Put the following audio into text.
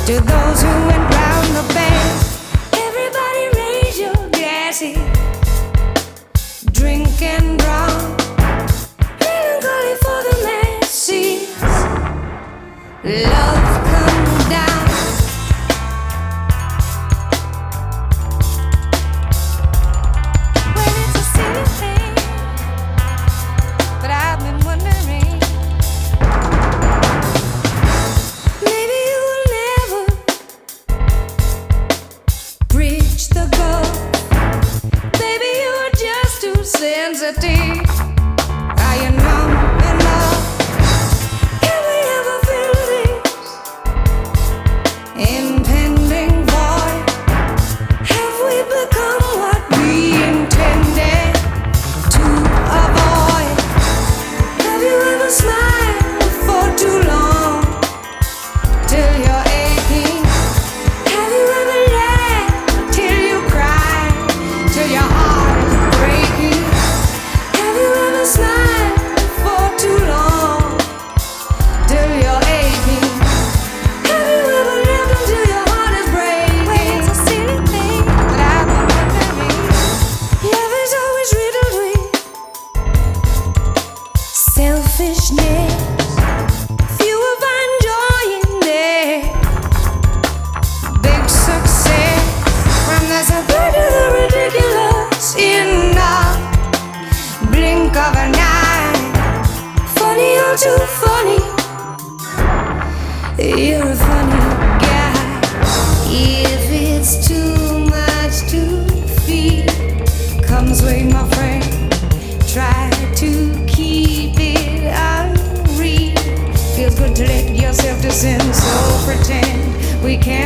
To those who went round the bend, everybody raise your glasses. Drink and draw, melancholy for the masses. Love comes down. Well, it's a silly thing, but I've been wondering, maybe you will never bridge the gulf. Baby, you are just too sensitive. Are you numb in love? Can we ever feel this impending void? Have we become what we intended to avoid? Have you ever smiled for too long till you're aching? Have you ever laughed till you cry, till your heart is breaking? Have you ever smiled for too long till you're aching? Have you ever lived until your heart is breaking? Well, it's a silly thing, but I've been wondering. Love is always riddled with selfishness. Few will find joy in their big success. From the absurd to the ridiculous in a blink of an eye. Funny or too funny, you're a funny guy. If it's too much to feel, come swing, my friend. Try to keep it unreal. Feels good to let yourself descend, so pretend we can't